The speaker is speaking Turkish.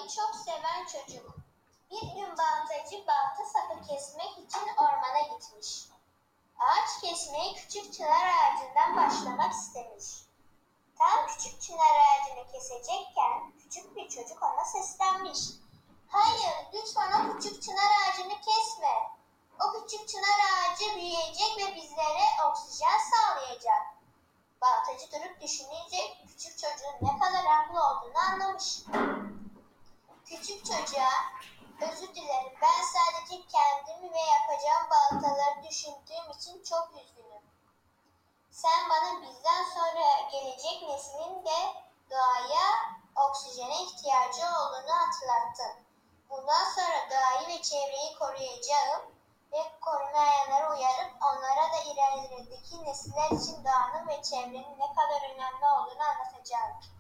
Doğayı çok seven çocuk. Bir gün baltacı balta sapı kesmek için ormana gitmiş. Ağaç kesmeyi küçük çınar ağacından başlamak istemiş. Tam küçük çınar ağacını kesecekken küçük bir çocuk ona seslenmiş. "Hayır, lütfen o küçük çınar ağacını kesme. O küçük çınar ağacı büyüyecek ve bizlere oksijen sağlayacak." Baltacı durup düşününce küçük çocuğun ne kadar haklı olduğunu anlamış. Küçük çocuğa, "Özür dilerim, ben sadece kendimi ve yapacağım baltaları düşündüğüm için çok üzgünüm. Sen bana bizden sonra gelecek neslin de doğaya oksijene ihtiyacı olduğunu hatırlattın. Bundan sonra doğayı ve çevreyi koruyacağım ve korunmayanları uyarıp onlara da ilerideki nesiller için doğanın ve çevrenin ne kadar önemli olduğunu anlatacağım."